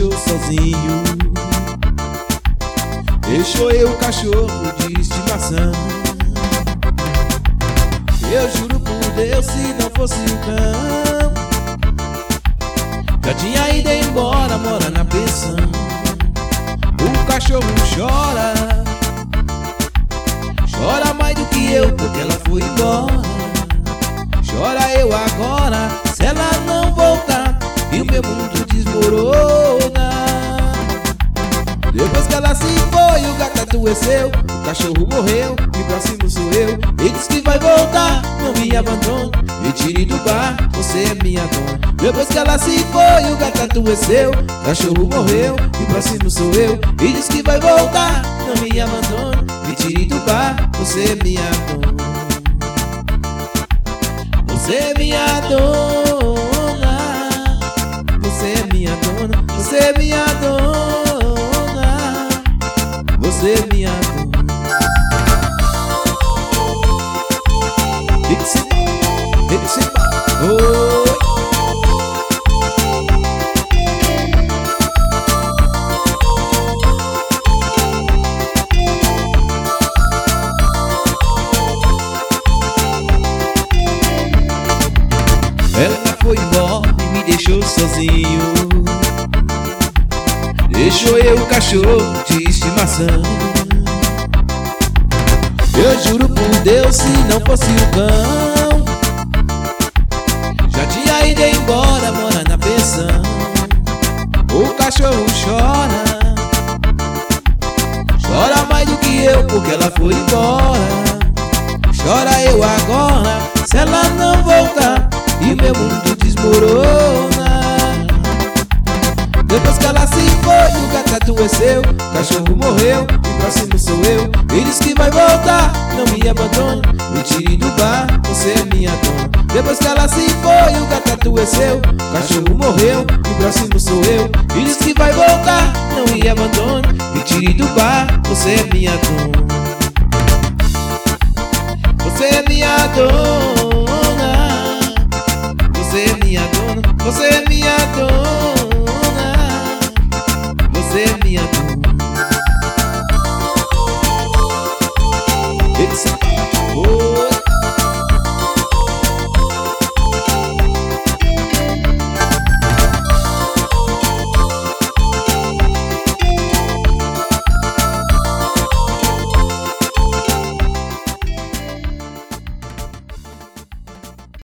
deixou sozinho. Deixou eu o cachorro de estimação. Eu juro por Deus, se não fosse o cão, já tinha ido embora, mora na pensão. O cachorro chora, chora mais do que eu, porque ela foi embora. Chora eu agora, se ela não voltar e o meu mundo desmorona. Depois que ela se foi, o gato adoeceu, o cachorro morreu e o próximo sou eu. Ele diz que vai voltar, não me abandone, me tire do bar, você é minha dona. Depois que ela se foi, o gato adoeceu, o cachorro morreu e o próximo sou eu. Ele diz que vai voltar, não me abandone, me tire do bar, você é minha dona. Você é minha dona, você é minha dona, você é minha dona, você é minha dona. Dixie, Dixie, oh. Ela foi embora e me deixou sozinho. Deixou eu o cachorro de estimação. Eu juro por Deus, se não fosse o cão, já tinha ido embora, mora na pensão. O cachorro chora, chora mais do que eu, porque ela foi embora. Chora eu agora, se ela não voltar e o meu mundo desmorona. Depois que ela se foi, o gato adoeceu, o cachorro morreu e o próximo sou eu. Ele diz que vai voltar, não me abandone, me tire do bar, você é minha dona. Depois que ela se foi, o gato adoeceu, o cachorro morreu e o próximo sou eu. Ele diz que vai voltar, não me abandone, me tire do bar, você é minha dona. Você é minha dona.